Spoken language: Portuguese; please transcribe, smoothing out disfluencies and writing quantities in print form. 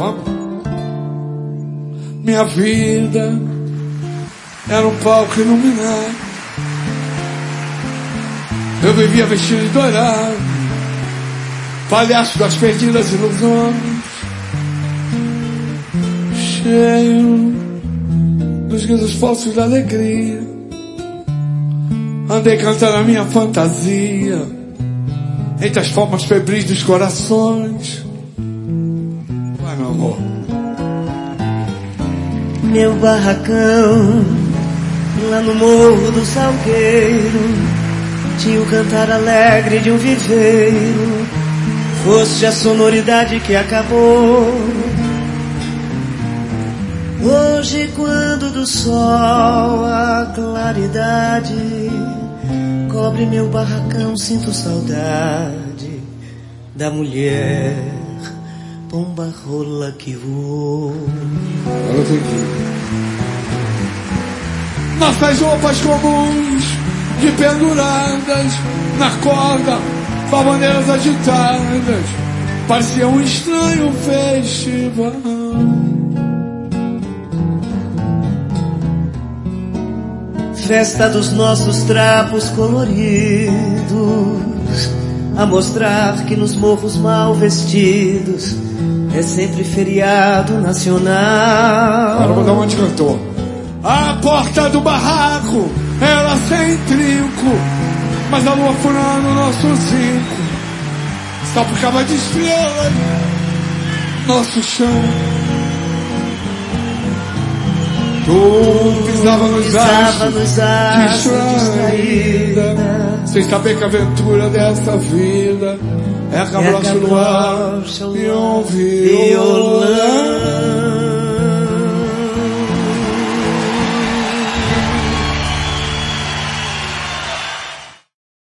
Vamos. Minha vida era um palco iluminado. Eu vivia vestido de dourado, palhaço das perdidas ilusões, cheio dos risos falsos da alegria. Andei cantando a minha fantasia entre as formas febris dos corações. Vai, meu amor. Meu barracão lá no Morro do Salgueiro tinha o cantar alegre de um viveiro. Foste a sonoridade que acabou. Hoje, quando do sol a claridade cobre meu barracão, sinto saudade da mulher pomba rola que voou. Nossas roupas comuns de penduradas na corda, bandeiras agitadas, parecia um estranho festival. Festa dos nossos trapos coloridos, a mostrar que nos morros mal vestidos é sempre feriado nacional. Agora vou dar uma de cantor. A porta do barraco era sem trinco, mas a lua furando o nosso zinco salpicava de estrelas nosso chão. Tu pisava nos astros distraída, sem saber que a aventura dessa vida é cabrocha no ar e um violão.